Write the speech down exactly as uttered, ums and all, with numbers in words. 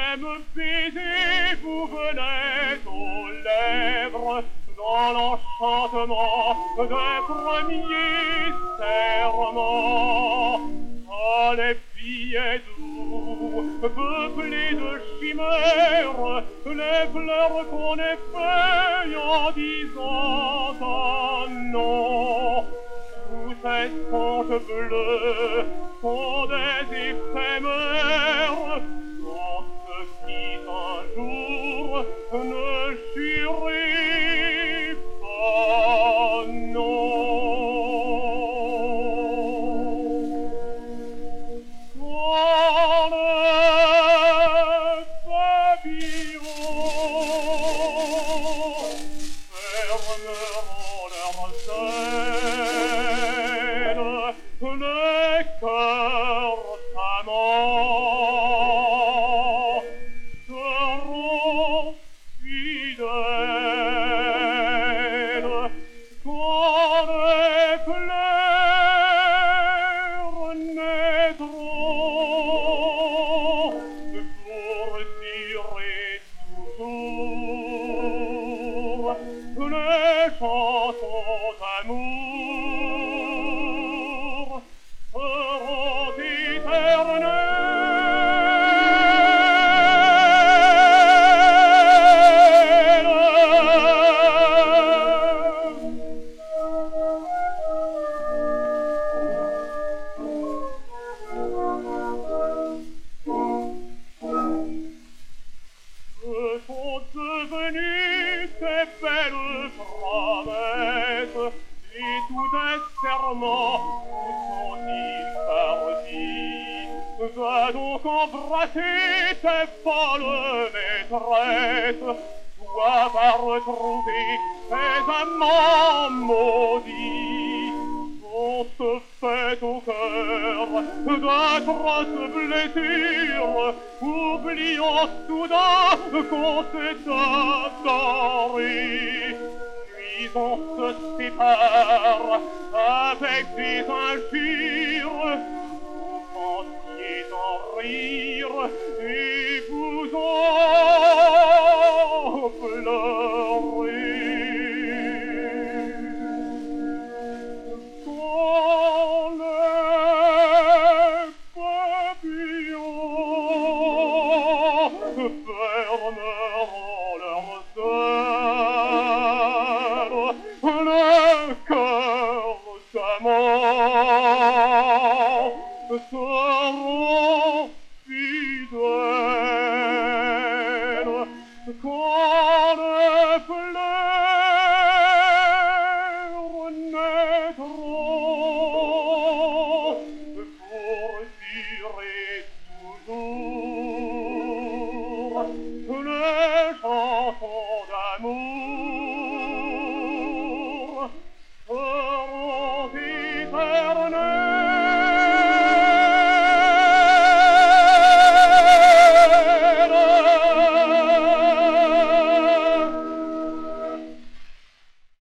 même baiser vous venait aux lèvres dans l'enchantement des premiers serments. Ah, les billets doux, peuplés de chimères, les fleurs qu'on effeuille en disant un nom. Tous ces contes bleus sont des éphémères, sont ceux qui un jour ne jurent pas non. Quand les papillons fermeront leurs ailes, les cœurs amants seront fidèles. Quand les fleurs naîtront pour tirer toujours les chansons d'amour seront éternelles. Que sont devenues ces belles promesses et tous des serments, où sont-ils partis? Va donc embrasser tes folles maîtresses, toi va retrouver tes amants maudits. On se fait au cœur d'atroces blessures, oubliant soudain qu'on s'est adoré. Puis on se sépare avec des injures, vous pensiez en rire et vous en pleurez. Quand les papillons fermeront leurs ailes, les cœurs amants seront